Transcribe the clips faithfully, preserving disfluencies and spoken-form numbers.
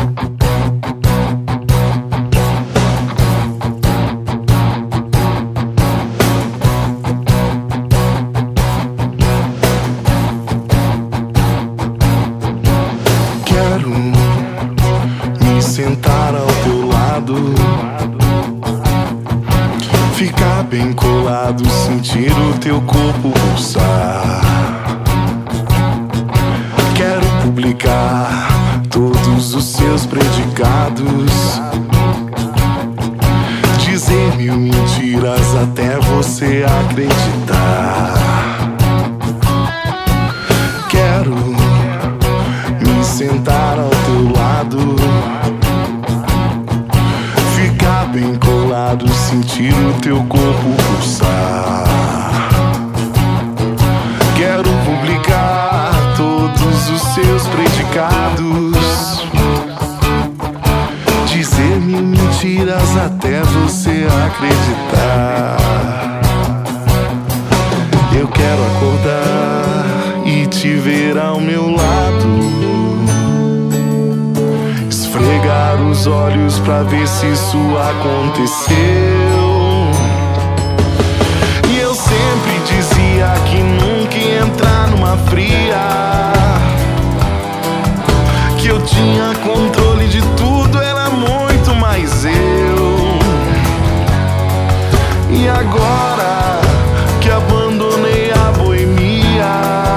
Sentar ao teu lado, ficar bem colado, sentir o teu corpo pulsar. Quero publicar todos os seus predicados, dizer mil mentiras até você acreditar. Quero me sentar ao teu lado, bem colado, sentir o teu corpo pulsar. Quero publicar todos os seus predicados, dizer mil mentiras até você acreditar. Eu quero acordar e te ver ao meu lado, esfregar os olhos pra ver se isso aconteceu. E eu sempre dizia que nunca ia entrar numa fria, que eu tinha controle de tudo, era muito mais eu. E agora que abandonei a boemia,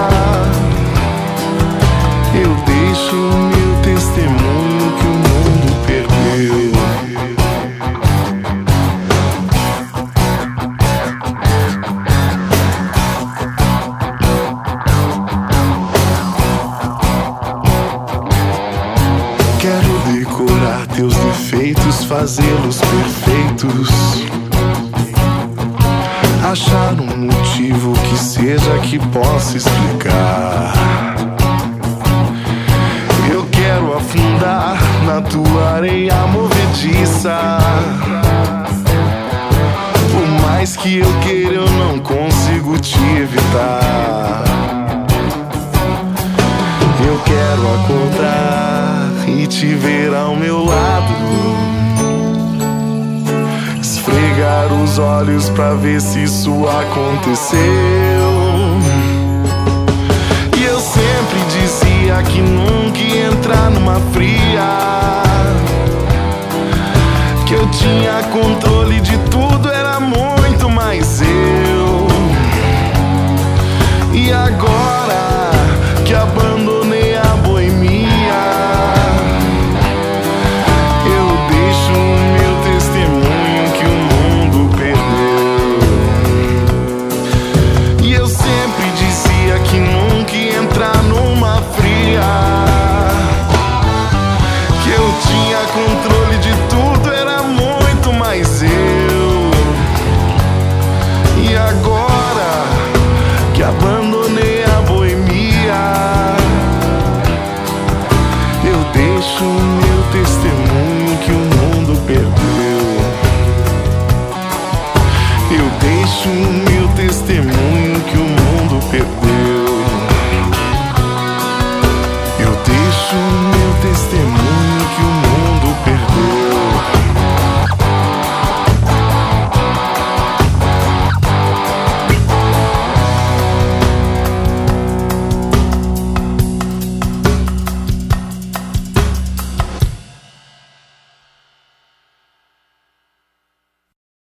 eu deixo meu testemunho que o mundo perdeu. Quero decorar teus defeitos, fazê-los perfeitos, achar um motivo que seja que possa explicar. Eu quero afundar na tua areia movediça, por mais que eu queira eu não consigo te evitar. Eu quero acordar e te ver ao meu lado, esfregar os olhos pra ver se isso aconteceu. E eu sempre dizia que nunca ia entrar numa fria, que eu tinha controle de tudo, era muito mais eu. E agora que abandonei a boemia, eu deixo o meu testemunho que o mundo perdeu. E eu sempre dizia que nunca ia entrar numa fria, que eu tinha controle de tudo, era muito mais eu. E agora que abandonei a boemia, eu deixo o meu testemunho que o mundo perdeu. Eu deixo o meu testemunho